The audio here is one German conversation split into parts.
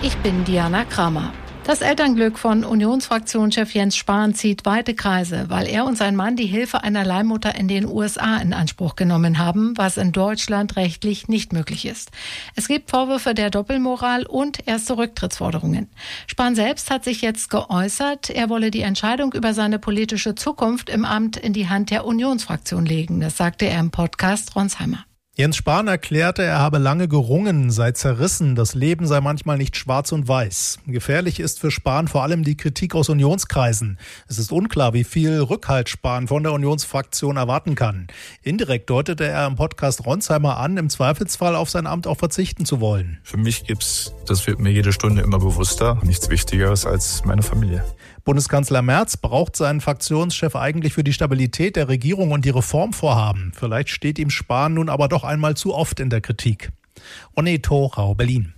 Ich bin Diana Kramer. Das Elternglück von Unionsfraktionschef Jens Spahn zieht weite Kreise, weil er und sein Mann die Hilfe einer Leihmutter in den USA in Anspruch genommen haben, was in Deutschland rechtlich nicht möglich ist. Es gibt Vorwürfe der Doppelmoral und erste Rücktrittsforderungen. Spahn selbst hat sich jetzt geäußert, er wolle die Entscheidung über seine politische Zukunft im Amt in die Hand der Unionsfraktion legen. Das sagte er im Podcast Ronsheimer. Jens Spahn erklärte, er habe lange gerungen, sei zerrissen, das Leben sei manchmal nicht schwarz und weiß. Gefährlich ist für Spahn vor allem die Kritik aus Unionskreisen. Es ist unklar, wie viel Rückhalt Spahn von der Unionsfraktion erwarten kann. Indirekt deutete er im Podcast Ronsheimer an, im Zweifelsfall auf sein Amt auch verzichten zu wollen. Für mich das wird mir jede Stunde immer bewusster, nichts Wichtigeres als meine Familie. Bundeskanzler Merz braucht seinen Fraktionschef eigentlich für die Stabilität der Regierung und die Reformvorhaben. Vielleicht steht ihm Spahn nun aber doch einmal zu oft in der Kritik. Oneto, Rau, Berlin.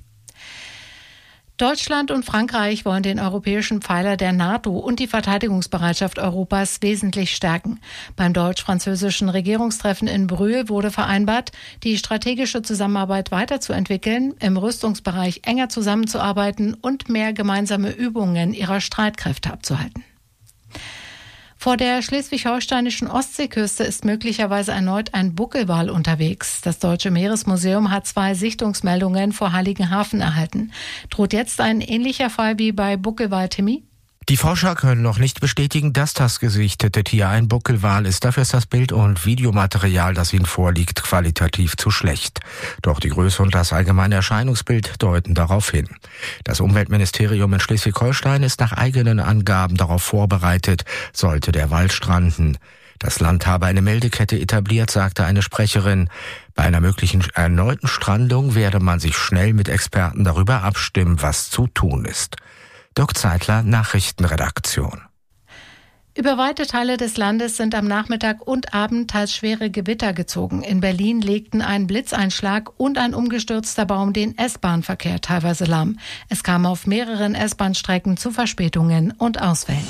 Deutschland und Frankreich wollen den europäischen Pfeiler der NATO und die Verteidigungsbereitschaft Europas wesentlich stärken. Beim deutsch-französischen Regierungstreffen in Brühl wurde vereinbart, die strategische Zusammenarbeit weiterzuentwickeln, im Rüstungsbereich enger zusammenzuarbeiten und mehr gemeinsame Übungen ihrer Streitkräfte abzuhalten. Vor der schleswig-holsteinischen Ostseeküste ist möglicherweise erneut ein Buckelwal unterwegs. Das Deutsche Meeresmuseum hat 2 Sichtungsmeldungen vor Heiligenhafen erhalten. Droht jetzt ein ähnlicher Fall wie bei Buckelwal Timmy? Die Forscher können noch nicht bestätigen, dass das gesichtete Tier ein Buckelwal ist. Dafür ist das Bild- und Videomaterial, das ihnen vorliegt, qualitativ zu schlecht. Doch die Größe und das allgemeine Erscheinungsbild deuten darauf hin. Das Umweltministerium in Schleswig-Holstein ist nach eigenen Angaben darauf vorbereitet, sollte der Wal stranden. Das Land habe eine Meldekette etabliert, sagte eine Sprecherin. Bei einer möglichen erneuten Strandung werde man sich schnell mit Experten darüber abstimmen, was zu tun ist. Dirk Zeitler, Nachrichtenredaktion. Über weite Teile des Landes sind am Nachmittag und Abend teils schwere Gewitter gezogen. In Berlin legten ein Blitzeinschlag und ein umgestürzter Baum den S-Bahn-Verkehr teilweise lahm. Es kam auf mehreren S-Bahn-Strecken zu Verspätungen und Ausfällen.